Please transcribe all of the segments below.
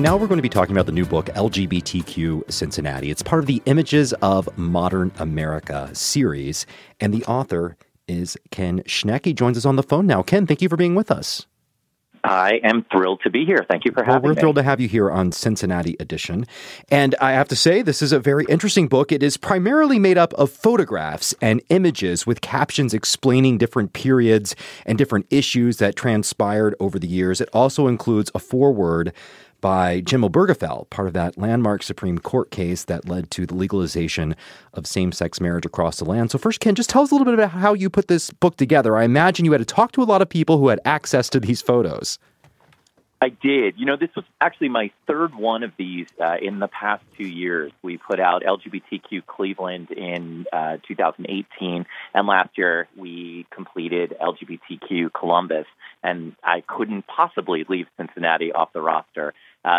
And now we're going to be talking about the new book, LGBTQ Cincinnati. It's part of the Images of Modern America series, and the author is Ken Schneck. He joins us on the phone now. Ken, thank you for being with us. I am thrilled to be here. Thank you for having me. We're thrilled to have you here on Cincinnati Edition. And I have to say, this is a very interesting book. It is primarily made up of photographs and images with captions explaining different periods and different issues that transpired over the years. It also includes a foreword by Jim Obergefell, part of that landmark Supreme Court case that led to the legalization of same-sex marriage across the land. So first, Ken, just tell us a little bit about how you put this book together. I imagine you had to talk to a lot of people who had access to these photos. I did. You know, this was actually my third one of these in the past 2 years. We put out LGBTQ Cleveland in 2018, and last year we completed LGBTQ Columbus, and I couldn't possibly leave Cincinnati off the roster.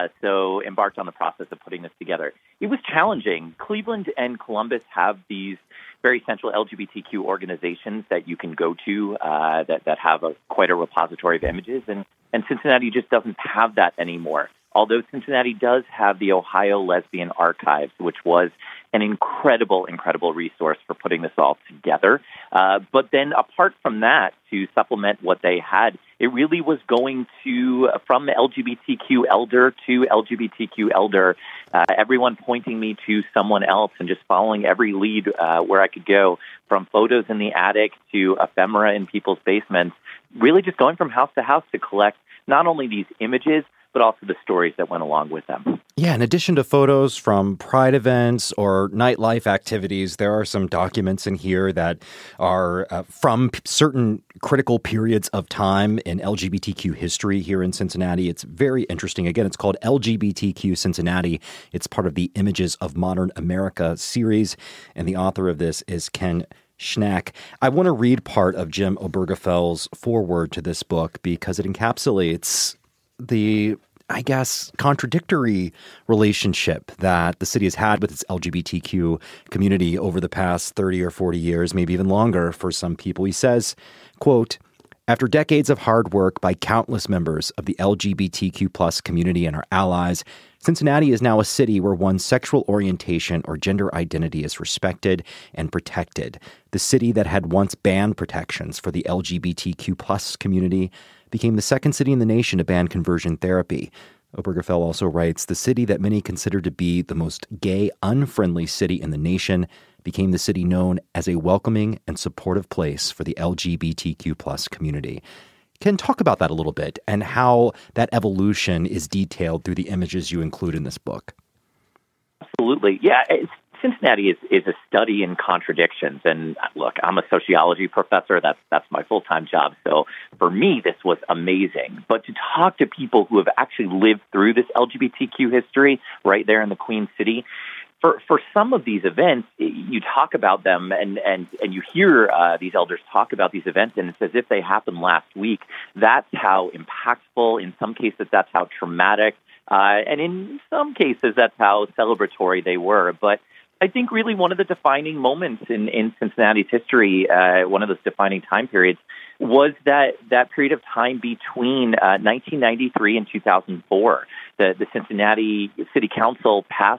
So embarked on the process of putting this together. It was challenging. Cleveland and Columbus have these very central LGBTQ organizations that you can go to that have quite a repository of images, and Cincinnati just doesn't have that anymore. Although Cincinnati does have the Ohio Lesbian Archives, which was an incredible resource for putting this all together. But then apart from that, to supplement what they had, it really was going to, from LGBTQ elder to LGBTQ elder, everyone pointing me to someone else and just following every lead where I could go, from photos in the attic to ephemera in people's basements, really just going from house to house to collect not only these images, but also the stories that went along with them. Yeah, in addition to photos from pride events or nightlife activities, there are some documents in here that are from certain critical periods of time in LGBTQ history here in Cincinnati. It's very interesting. Again, it's called LGBTQ Cincinnati. It's part of the Images of Modern America series, and the author of this is Ken Schneck. I want to read part of Jim Obergefell's foreword to this book because it encapsulates the, I guess, contradictory relationship that the city has had with its LGBTQ community over the past 30 or 40 years, maybe even longer for some people. He says, quote, "After decades of hard work by countless members of the LGBTQ plus community and our allies, Cincinnati is now a city where one's sexual orientation or gender identity is respected and protected. The city that had once banned protections for the LGBTQ plus community became the second city in the nation to ban conversion therapy." Obergefell also writes, "The city that many consider to be the most gay, unfriendly city in the nation became the city known as a welcoming and supportive place for the LGBTQ plus community." Can talk about that a little bit and how that evolution is detailed through the images you include in this book. Absolutely. Yeah, Cincinnati is a study in contradictions. And look, I'm a sociology professor. That's my full-time job. So for me, this was amazing. But to talk to people who have actually lived through this LGBTQ history right there in the Queen City, for some of these events, you talk about them and you hear these elders talk about these events, and it's as if they happened last week. That's how impactful. In some cases, that's how traumatic. And in some cases, that's how celebratory they were. But I think really one of the defining moments in Cincinnati's history, one of those defining time periods, was that period of time between 1993 and 2004. The Cincinnati City Council passed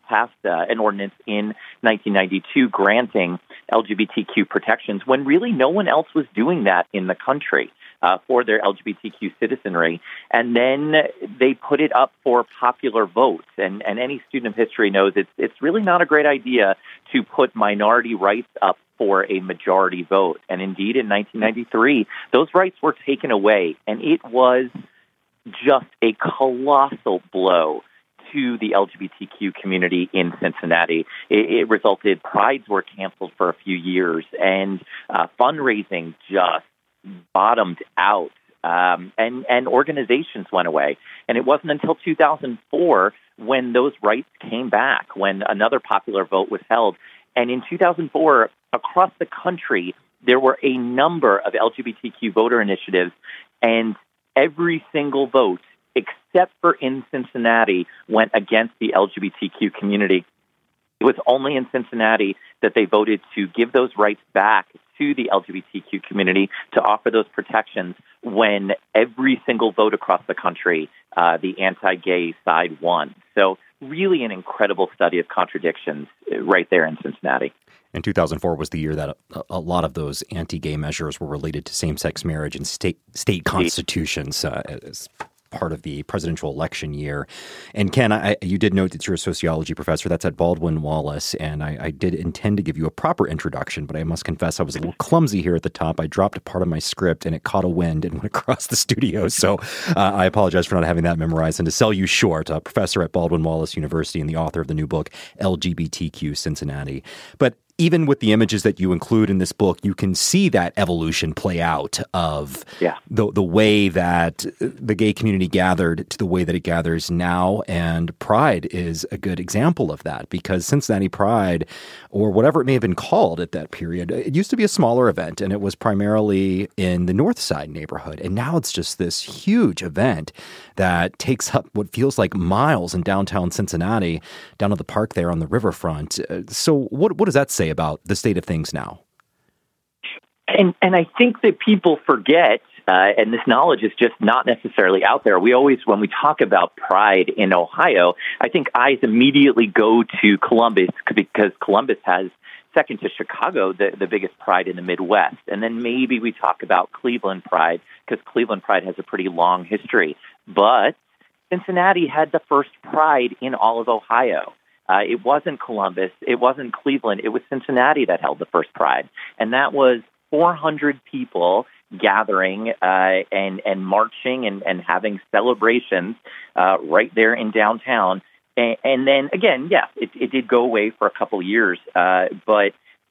an ordinance in 1992 granting LGBTQ protections when really no one else was doing that in the country for their LGBTQ citizenry. And then they put it up for popular votes. And any student of history knows it's really not a great idea to put minority rights up for a majority vote. And indeed, in 1993, those rights were taken away. And it was just a colossal blow to the LGBTQ community in Cincinnati. It resulted, prides were canceled for a few years, and fundraising just bottomed out, and organizations went away. And it wasn't until 2004 when those rights came back, when another popular vote was held. And in 2004, across the country, there were a number of LGBTQ voter initiatives, and every single vote, except for in Cincinnati, went against the LGBTQ community. It was only in Cincinnati that they voted to give those rights back to the LGBTQ community, to offer those protections, when every single vote across the country, the anti-gay side won. So really an incredible study of contradictions right there in Cincinnati. And 2004 was the year that a lot of those anti-gay measures were related to same-sex marriage and state constitutions as part of the presidential election year. And Ken, you did note that you're a sociology professor. That's at Baldwin-Wallace, and I did intend to give you a proper introduction, but I must confess I was a little clumsy here at the top. I dropped a part of my script, and it caught a wind and went across the studio. So I apologize for not having that memorized. And to sell you short, a professor at Baldwin-Wallace University and the author of the new book, LGBTQ Cincinnati. But even with the images that you include in this book, you can see that evolution play out of the way that the gay community gathered to the way that it gathers now. And Pride is a good example of that, because Cincinnati Pride, or whatever it may have been called at that period, it used to be a smaller event, and it was primarily in the North Side neighborhood. And now it's just this huge event that takes up what feels like miles in downtown Cincinnati, down at the park there on the riverfront. So what does that say about the state of things now? And I think that people forget, and this knowledge is just not necessarily out there. We always, when we talk about Pride in Ohio, I think eyes immediately go to Columbus, because Columbus has, second to Chicago, the biggest Pride in the Midwest. And then maybe we talk about Cleveland Pride, because Cleveland Pride has a pretty long history. But Cincinnati had the first Pride in all of Ohio. It wasn't Columbus, it wasn't Cleveland, it was Cincinnati that held the first Pride. And that was 400 people gathering and marching and having celebrations right there in downtown. And then, again, it did go away for a couple years, but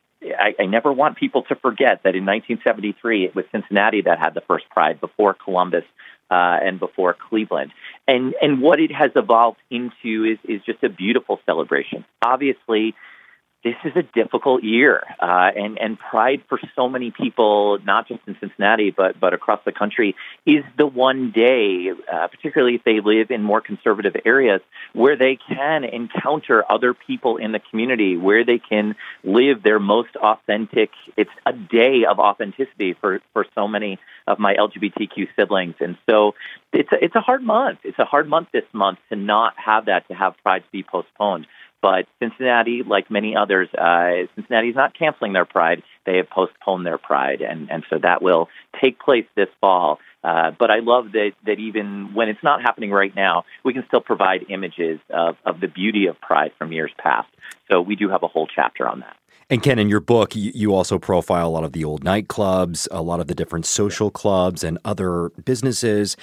I never want people to forget that in 1973, it was Cincinnati that had the first Pride before Columbus and before Cleveland. And what it has evolved into is just a beautiful celebration. Obviously, this is a difficult year, and Pride for so many people, not just in Cincinnati, but across the country, is the one day, particularly if they live in more conservative areas, where they can encounter other people in the community, where they can live their most authentic. It's a day of authenticity for so many of my LGBTQ siblings. And so it's a hard month. It's a hard month this month to not have that, to have Pride be postponed. But Cincinnati, like many others, Cincinnati is not canceling their Pride. They have postponed their Pride, and so that will take place this fall. But I love that even when it's not happening right now, we can still provide images of the beauty of Pride from years past. So we do have a whole chapter on that. And Ken, in your book, you also profile a lot of the old nightclubs, a lot of the different social clubs and other businesses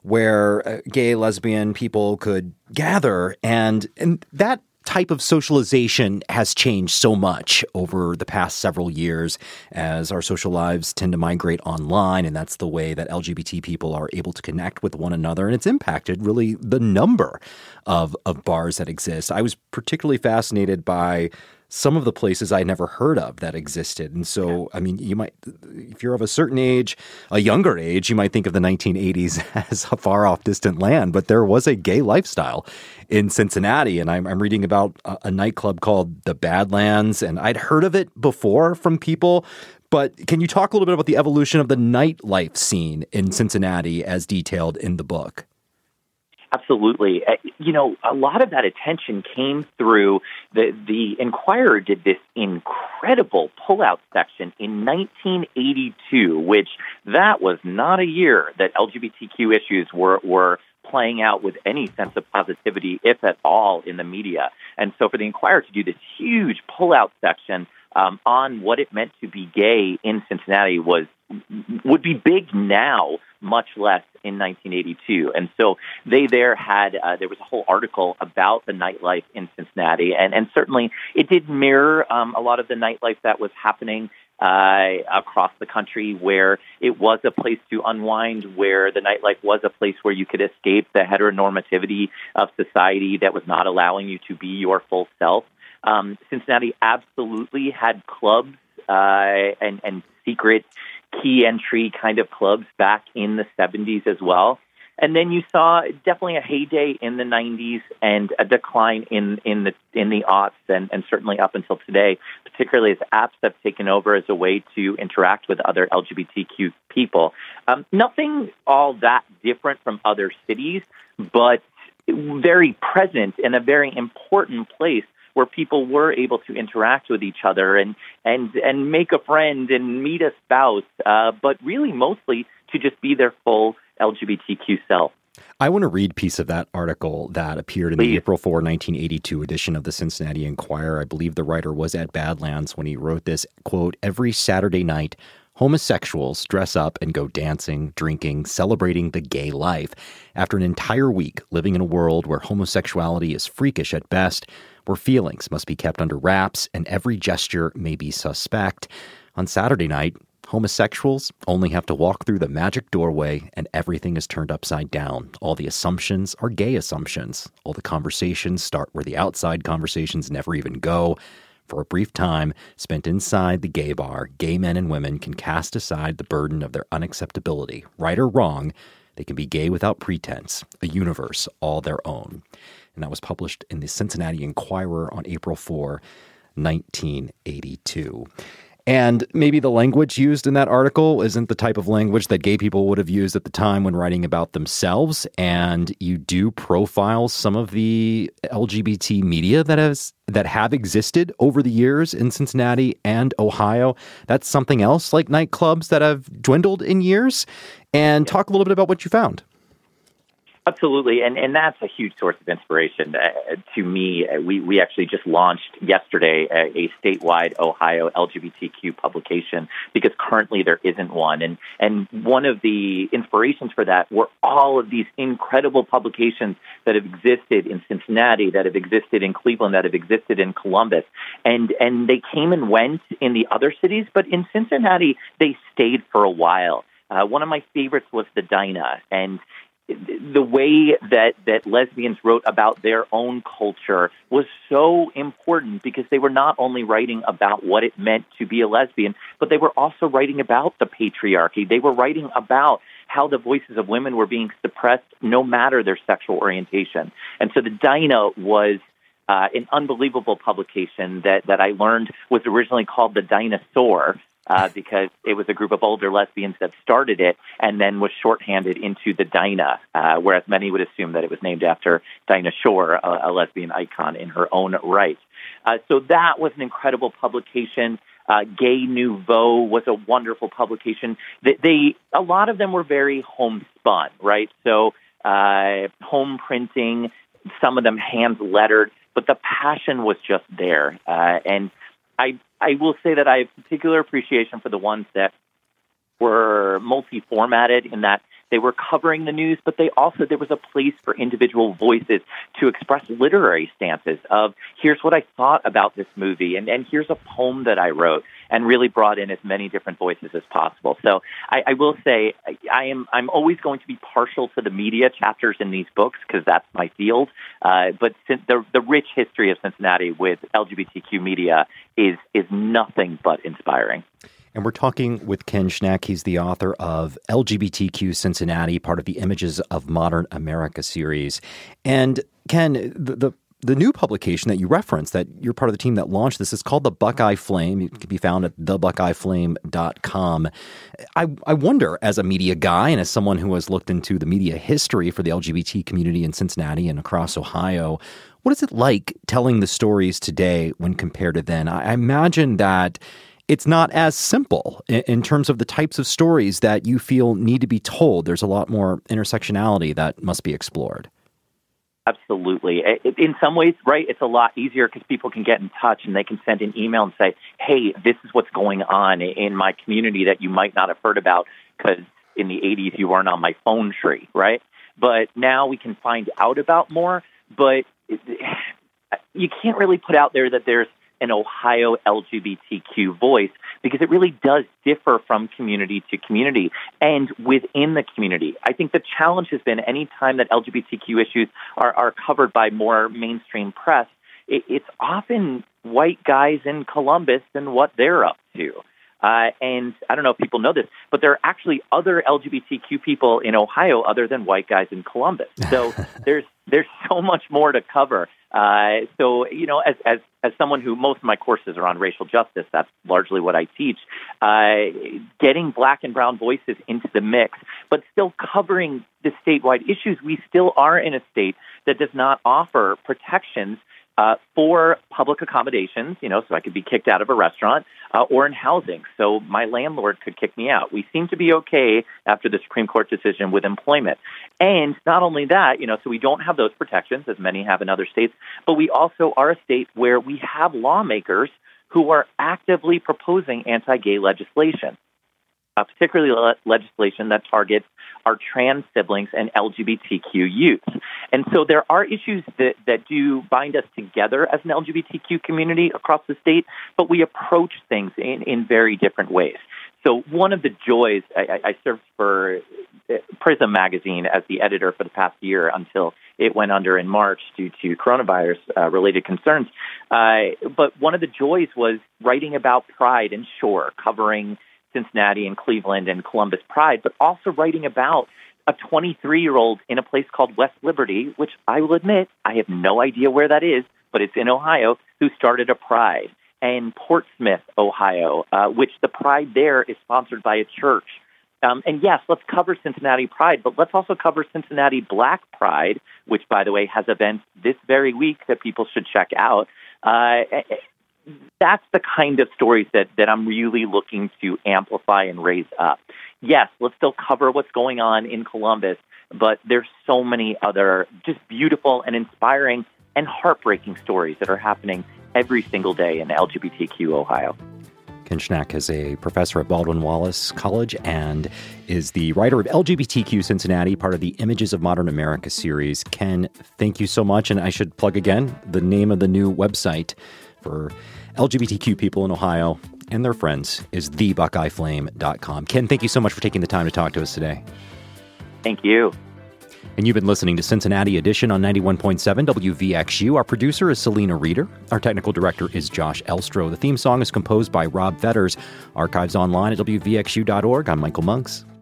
where gay, lesbian people could gather, and that type of socialization has changed so much over the past several years as our social lives tend to migrate online, and that's the way that LGBT people are able to connect with one another, and it's impacted really the number of bars that exist. I was particularly fascinated by some of the places I never heard of that existed. And so, I mean, you might, if you're of a certain age, a younger age, you might think of the 1980s as a far off distant land, but there was a gay lifestyle in Cincinnati. And I'm reading about a nightclub called the Badlands, and I'd heard of it before from people. But can you talk a little bit about the evolution of the nightlife scene in Cincinnati as detailed in the book? Absolutely. A lot of that attention came through the Enquirer did this incredible pullout section in 1982, which that was not a year that LGBTQ issues were playing out with any sense of positivity, if at all, in the media. And so for the Enquirer to do this huge pullout section on what it meant to be gay in Cincinnati would be big now, much less in 1982. And so they there was a whole article about the nightlife in Cincinnati. And certainly it did mirror a lot of the nightlife that was happening across the country, where it was a place to unwind, where the nightlife was a place where you could escape the heteronormativity of society that was not allowing you to be your full self. Cincinnati absolutely had clubs and secret key entry kind of clubs back in the 70s as well. And then you saw definitely a heyday in the 90s and a decline in the aughts and certainly up until today, particularly as apps have taken over as a way to interact with other LGBTQ people. Nothing all that different from other cities, but very present in a very important place where people were able to interact with each other and make a friend and meet a spouse, but really mostly to just be their full LGBTQ self. I want to read a piece of that article that appeared in the April 4, 1982 edition of the Cincinnati Enquirer. I believe the writer was at Badlands when he wrote this, quote, "Every Saturday night, homosexuals dress up and go dancing, drinking, celebrating the gay life. After an entire week living in a world where homosexuality is freakish at best, where feelings must be kept under wraps and every gesture may be suspect. On Saturday night, homosexuals only have to walk through the magic doorway and everything is turned upside down. All the assumptions are gay assumptions. All the conversations start where the outside conversations never even go. For a brief time spent inside the gay bar, gay men and women can cast aside the burden of their unacceptability. Right or wrong, they can be gay without pretense, a universe all their own." And that was published in the Cincinnati Enquirer on April 4, 1982. And maybe the language used in that article isn't the type of language that gay people would have used at the time when writing about themselves. And you do profile some of the LGBT media that have existed over the years in Cincinnati and Ohio. That's something else, like nightclubs that have dwindled in years. And talk a little bit about what you found. Absolutely, and that's a huge source of inspiration to me. We actually just launched yesterday a statewide Ohio LGBTQ publication because currently there isn't one. And one of the inspirations for that were all of these incredible publications that have existed in Cincinnati, that have existed in Cleveland, that have existed in Columbus. And they came and went in the other cities, but in Cincinnati, they stayed for a while. One of my favorites was the Dinah, and the way that lesbians wrote about their own culture was so important because they were not only writing about what it meant to be a lesbian, but they were also writing about the patriarchy. They were writing about how the voices of women were being suppressed no matter their sexual orientation. And so the Dinah was an unbelievable publication that I learned was originally called the Dinosaur, because it was a group of older lesbians that started it and then was shorthanded into the Dinah, whereas many would assume that it was named after Dinah Shore, a lesbian icon in her own right. So that was an incredible publication. Gay Nouveau was a wonderful publication. A lot of them were very homespun, right? So home printing, some of them hand-lettered, but the passion was just there. And I will say that I have particular appreciation for the ones that were multi-formatted in that they were covering the news, but there was a place for individual voices to express literary stances of here's what I thought about this movie and here's a poem that I wrote, and really brought in as many different voices as possible. So I will say I'm always going to be partial to the media chapters in these books because that's my field. But since the rich history of Cincinnati with LGBTQ media is nothing but inspiring. And we're talking with Ken Schneck. He's the author of LGBTQ Cincinnati, part of the Images of Modern America series. And Ken, the new publication that you referenced, that you're part of the team that launched this, is called The Buckeye Flame. It can be found at thebuckeyeflame.com. I wonder, as a media guy and as someone who has looked into the media history for the LGBT community in Cincinnati and across Ohio, what is it like telling the stories today when compared to then? I imagine that it's not as simple in terms of the types of stories that you feel need to be told. There's a lot more intersectionality that must be explored. Absolutely. In some ways, right, it's a lot easier because people can get in touch and they can send an email and say, hey, this is what's going on in my community that you might not have heard about because in the 80s you weren't on my phone tree, right? But now we can find out about more, but you can't really put out there that there's an Ohio LGBTQ voice because it really does differ from community to community and within the community. I think the challenge has been any time that LGBTQ issues are covered by more mainstream press, it's often white guys in Columbus and what they're up to. And I don't know if people know this, but there are actually other LGBTQ people in Ohio other than white guys in Columbus. So there's so much more to cover. So, as someone who most of my courses are on racial justice, that's largely what I teach, getting Black and brown voices into the mix, but still covering the statewide issues. We still are in a state that does not offer protections for public accommodations, so I could be kicked out of a restaurant or in housing. So my landlord could kick me out. We seem to be okay after the Supreme Court decision with employment. And not only that, so we don't have those protections as many have in other states, but we also are a state where we have lawmakers who are actively proposing anti-gay legislation. Particularly legislation that targets our trans siblings and LGBTQ youth. And so there are issues that do bind us together as an LGBTQ community across the state, but we approach things in very different ways. So one of the joys, I served for Prism magazine as the editor for the past year until it went under in March due to coronavirus-related concerns. But one of the joys was writing about Pride and Shore, covering Cincinnati and Cleveland and Columbus Pride, but also writing about a 23-year-old in a place called West Liberty, which I will admit, I have no idea where that is, but it's in Ohio, who started a Pride. And Portsmouth, Ohio, which the Pride there is sponsored by a church. And yes, let's cover Cincinnati Pride, but let's also cover Cincinnati Black Pride, which, by the way, has events this very week that people should check out. That's the kind of stories that I'm really looking to amplify and raise up. Yes, let's still cover what's going on in Columbus, but there's so many other just beautiful and inspiring and heartbreaking stories that are happening every single day in LGBTQ Ohio. Ken Schnack is a professor at Baldwin-Wallace College and is the writer of LGBTQ Cincinnati, part of the Images of Modern America series. Ken, thank you so much. And I should plug again the name of the new website for LGBTQ people in Ohio and their friends is thebuckeyeflame.com. Ken, thank you so much for taking the time to talk to us today. Thank you. And you've been listening to Cincinnati Edition on 91.7 WVXU. Our producer is Selena Reeder. Our technical director is Josh Elstro. The theme song is composed by Rob Fetters. Archives online at WVXU.org. I'm Michael Monks.